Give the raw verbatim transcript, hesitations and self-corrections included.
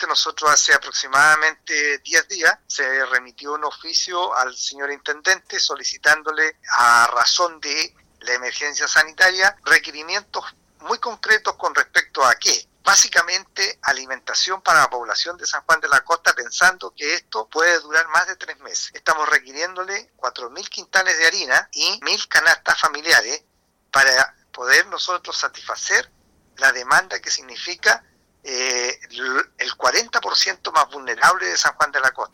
efectivamente nosotros hace aproximadamente diez días se remitió un oficio al señor intendente solicitándole, a razón de la emergencia sanitaria, requerimientos muy concretos con respecto a qué. Básicamente alimentación para la población de San Juan de la Costa, pensando que esto puede durar más de tres meses. Estamos requiriéndole cuatro mil quintales de harina y mil canastas familiares para poder nosotros satisfacer la demanda que significa eh, el cuarenta por ciento más vulnerable de San Juan de la Costa.